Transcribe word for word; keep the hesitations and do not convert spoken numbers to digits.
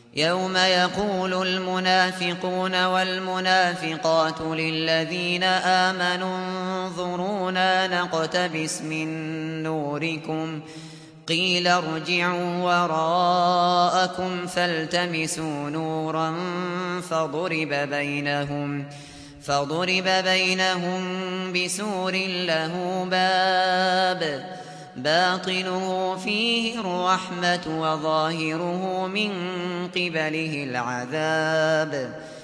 يوم يقول المنافقون والمنافقات للذين آمنوا انظرونا نقتبس من نوركم قيل ارجعوا وراءكم فالتمسوا نورا فضرب بينهم فضرب بينهم بسور له باب باطنه فيه الرحمة وظاهره من قبله العذاب